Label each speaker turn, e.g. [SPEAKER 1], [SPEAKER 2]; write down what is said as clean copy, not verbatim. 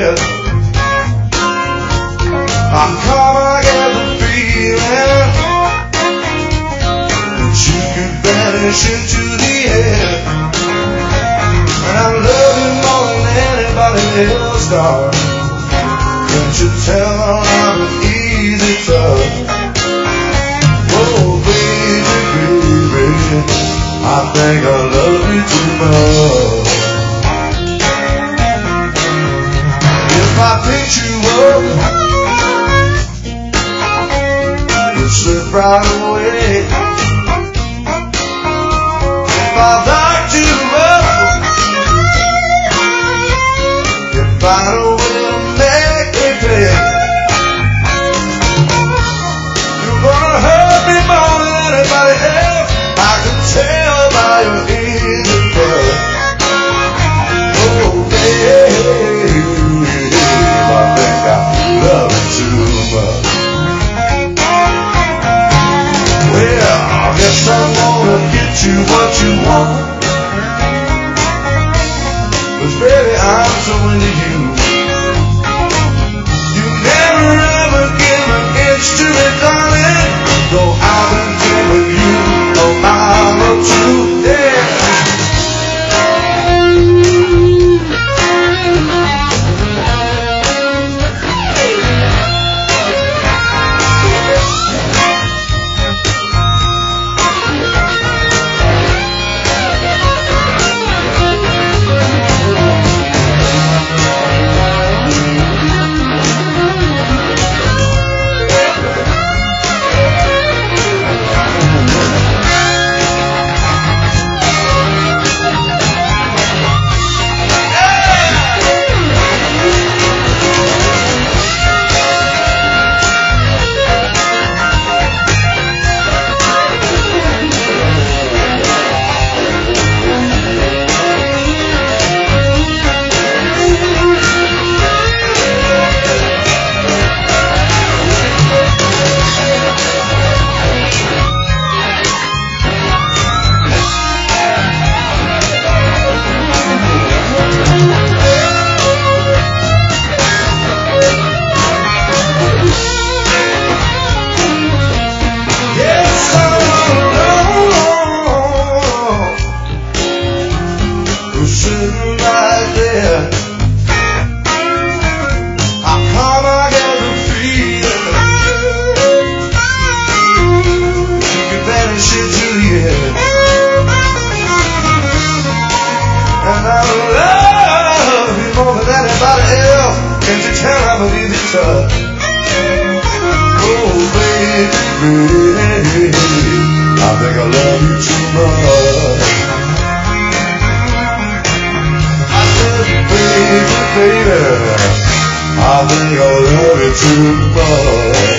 [SPEAKER 1] head. I come, I get the feeling that you could vanish into the air. And I love you more than anybody else, darling. Can't you tell I'm an easy touch? Oh, baby, baby, I think I love you too much. If I picked you up, you'd slip right away. If I locked you up, you'd find a way to make me pay. You're gonna hurt me more than anybody else. I can tell by your easy touch. Oh, baby, I think I love you too much. Well, I guess I'm gonna get you what you want. 'Cause baby, I'm so into you. You never ever give an inch to me, darling. Though I've been telling you a mile or two, yeah. I think I love you too much. I said, baby, baby, I think I love you too much.